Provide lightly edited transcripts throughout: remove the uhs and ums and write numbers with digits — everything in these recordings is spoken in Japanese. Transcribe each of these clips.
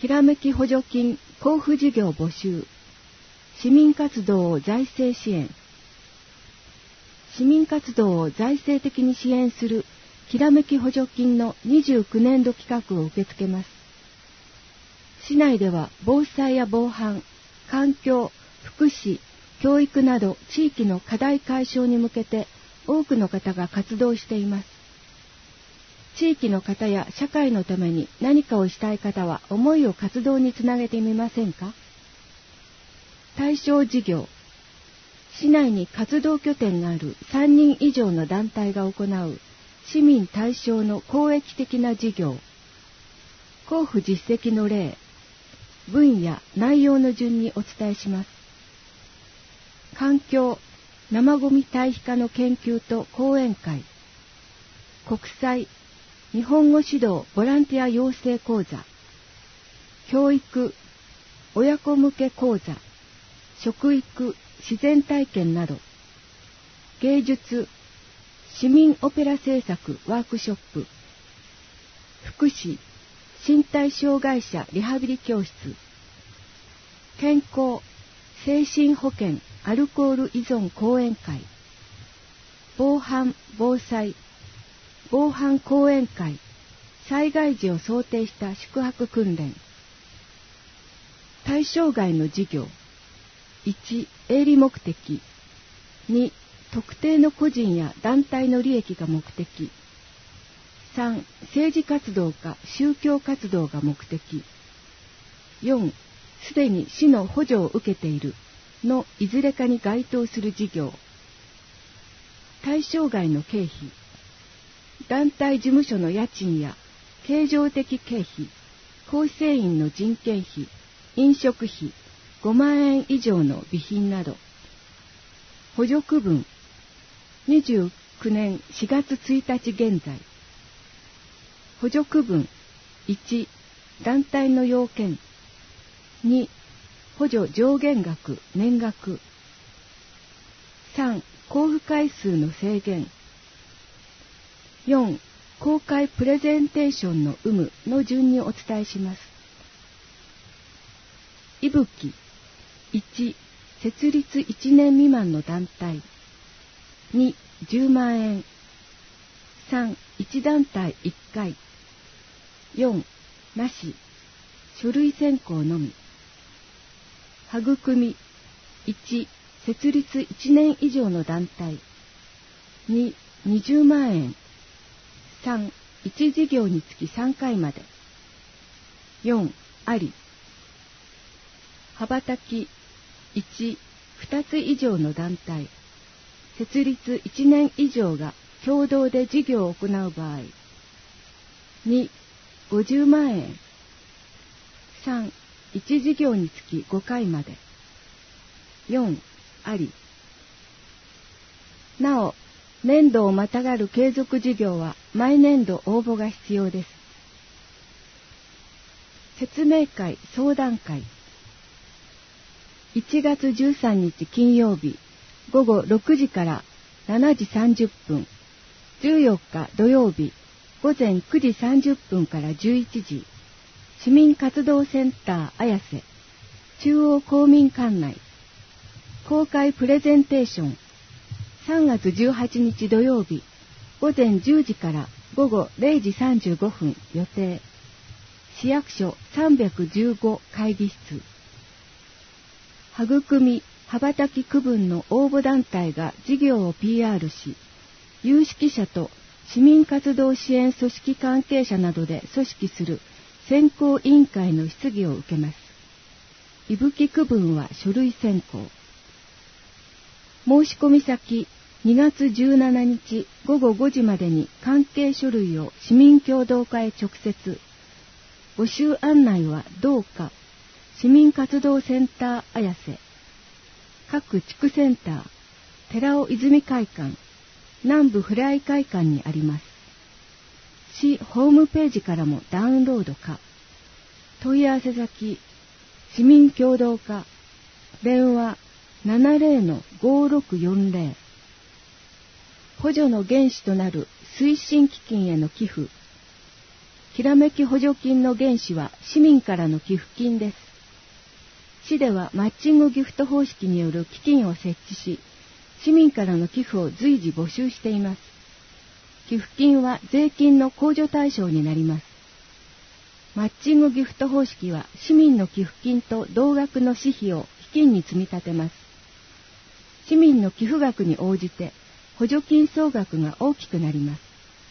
ひらめき補助金交付事業募集。市民活動を財政支援。市民活動を財政的に支援するひらめき補助金の29年度企画を受け付けます。市内では防災や防犯、環境、福祉、教育など地域の課題解消に向けて多くの方が活動しています。地域の方や社会のために何かをしたい方は思いを活動につなげてみませんか？対象事業。市内に活動拠点がある3人以上の団体が行う市民対象の公益的な事業。交付実績の例、分野、内容の順にお伝えします。環境、生ごみ堆肥化の研究と講演会。国際、日本語指導ボランティア養成講座。教育、親子向け講座。食育、自然体験など。芸術、市民オペラ制作ワークショップ。福祉、身体障害者リハビリ教室。健康、精神保健アルコール依存講演会。防犯・防災、防犯講演会、災害時を想定した宿泊訓練。対象外の事業。1、営利目的。2、特定の個人や団体の利益が目的。3、政治活動か宗教活動が目的。4、すでに市の補助を受けているのいずれかに該当する事業。対象外の経費。団体事務所の家賃や経常的経費、構成員の人件費、飲食費、5万円以上の備品など。補助区分。29年4月1日現在。補助区分。1、団体の要件。2、補助上限額、年額。3、交付回数の制限。4、公開プレゼンテーションの有無の順にお伝えします。いぶき。1、設立1年未満の団体。2、10万円。3、1団体1回。4、なし。書類選考のみ。育み。1、設立1年以上の団体。2、20万円。3、1事業につき3回まで。4、あり。羽ばたき。1、2つ以上の団体。設立1年以上が共同で事業を行う場合。2、50万円。3、1事業につき5回まで。4、あり。なお、年度をまたがる継続事業は毎年度応募が必要です。説明会・相談会。1月13日金曜日午後6時から7時30分、14日土曜日午前9時30分から11時、市民活動センター綾瀬、中央公民館内、公開プレゼンテーション、3月18日土曜日午前10時から午後0時35分予定。市役所315会議室。育み・羽ばたき区分の応募団体が事業を PR し、有識者と市民活動支援組織関係者などで組織する選考委員会の質疑を受けます。いぶき区分は書類選考。申し込み先2月17日午後5時までに関係書類を市民協働課へ直接。募集案内は同課市民活動センター綾瀬、各地区センター、寺尾泉会館、南部ふれあい会館にあります。市ホームページからもダウンロード可。問い合わせ先、市民協働課、電話 70-5640。補助の原資となる推進基金への寄付。 きらめき補助金の原資は市民からの寄付金です。市ではマッチングギフト方式による基金を設置し、市民からの寄付を随時募集しています。寄付金は税金の控除対象になります。マッチングギフト方式は市民の寄付金と同額の私費を基金に積み立てます。市民の寄付額に応じて補助金総額が大きくなります。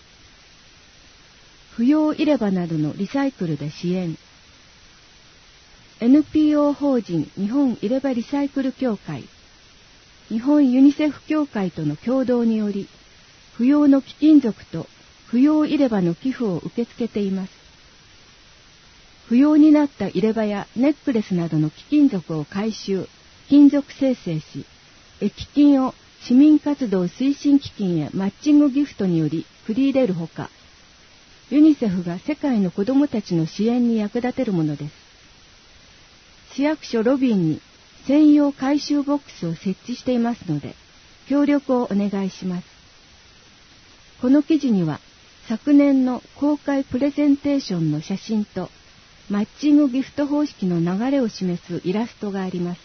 不要入れ歯などのリサイクルで支援。NPO 法人日本入れ歯リサイクル協会、日本ユニセフ協会との共同により、不要の貴金属と不要入れ歯の寄付を受け付けています。不要になった入れ歯やネックレスなどの貴金属を回収、金属生成し、益金を市民活動推進基金へマッチングギフトにより繰り入れるほか、ユニセフが世界の子どもたちの支援に役立てるものです。市役所ロビーに専用回収ボックスを設置していますので、協力をお願いします。この記事には、昨年の公開プレゼンテーションの写真と、マッチングギフト方式の流れを示すイラストがあります。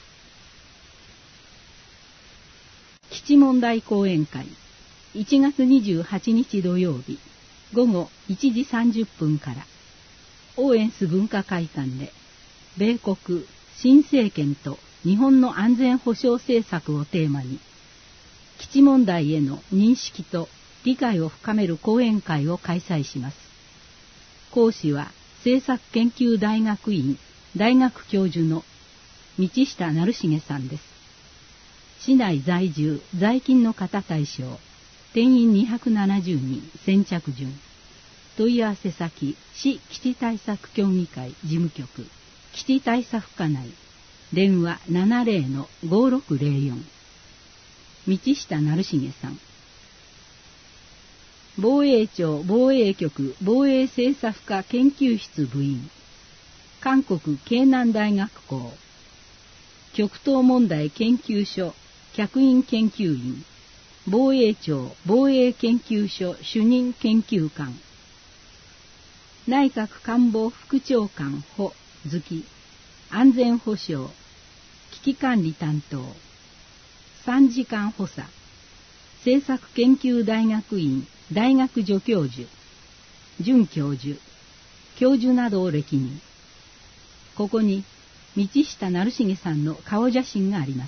基地問題講演会、1月28日土曜日、午後1時30分から、オーエンス文化会館で、米国、新政権と日本の安全保障政策をテーマに、基地問題への認識と理解を深める講演会を開催します。講師は、政策研究大学院大学教授の道下成重さんです。市内在住在勤の方対象、定員270人、先着順。問い合わせ先、市基地対策協議会事務局、基地対策課内、電話 70-5604。道下成重さん。防衛庁防衛局防衛政策課研究室部員、韓国京南大学校、極東問題研究所客員研究員、防衛庁防衛研究所主任研究官、内閣官房副長官補月、安全保障、危機管理担当、3時間補佐、政策研究大学院大学助教授、准教授、教授などを歴任。ここに道下成重さんの顔写真があります。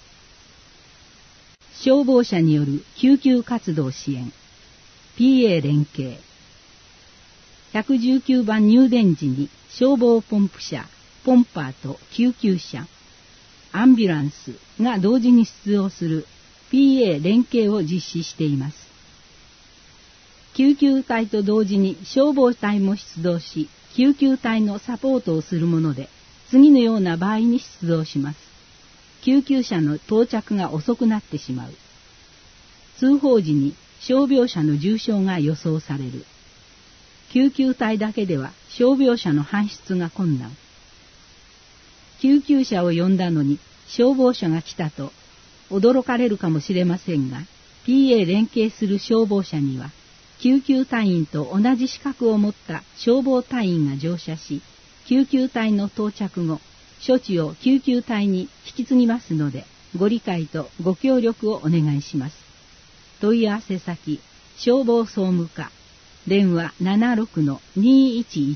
消防車による救急活動支援、PA 連携。119番入電時に消防ポンプ車、ポンパーと救急車、アンビュランスが同時に出動する PA 連携を実施しています。救急隊と同時に消防隊も出動し、救急隊のサポートをするもので、次のような場合に出動します。救急車の到着が遅くなってしまう。通報時に傷病者の重傷が予想される。救急隊だけでは傷病者の搬出が困難。救急車を呼んだのに消防車が来たと驚かれるかもしれませんが、PA 連携する消防車には、救急隊員と同じ資格を持った消防隊員が乗車し、救急隊の到着後、処置を救急隊に引き継ぎますので、ご理解とご協力をお願いします。問い合わせ先、消防総務課、電話 76-2113。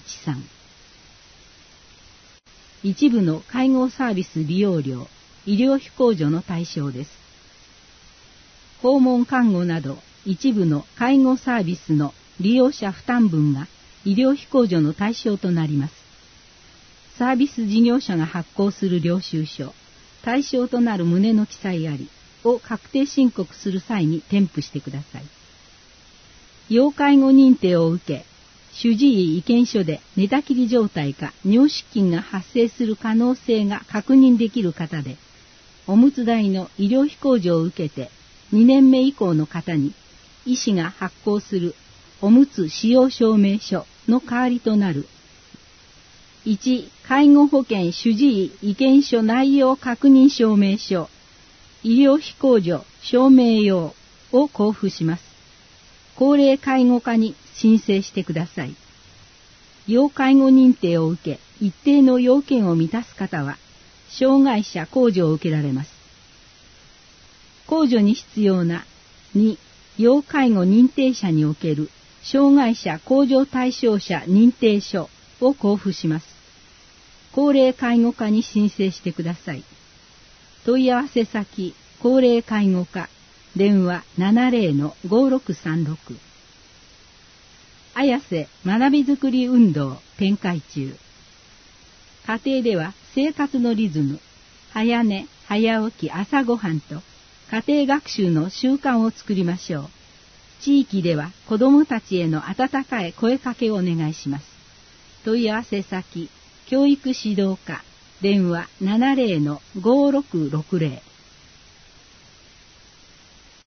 一部の介護サービス利用料、医療費控除の対象です。訪問看護など、一部の介護サービスの利用者負担分が医療費控除の対象となります。サービス事業者が発行する領収書、対象となる旨の記載ありを確定申告する際に添付してください。要介護認定を受け、主治医意見書で寝たきり状態か尿失禁が発生する可能性が確認できる方で、おむつ代の医療費控除を受けて2年目以降の方に、医師が発行するおむつ使用証明書の代わりとなる1、介護保険主治医意見書内容確認証明書、医療費控除証明用を交付します。高齢介護課に申請してください。 要介護認定を受け、一定の要件を満たす方は、障害者控除を受けられます。控除に必要な2、要介護認定者における障害者控除対象者認定書を交付します。高齢介護課に申請してください。問い合わせ先、高齢介護課、電話 70-5636。綾瀬学びづくり運動展開中。家庭では生活のリズム、早寝、早起き、朝ごはんと家庭学習の習慣を作りましょう。地域では子どもたちへの温かい声かけをお願いします。問い合わせ先、教育指導課、電話 70-5660。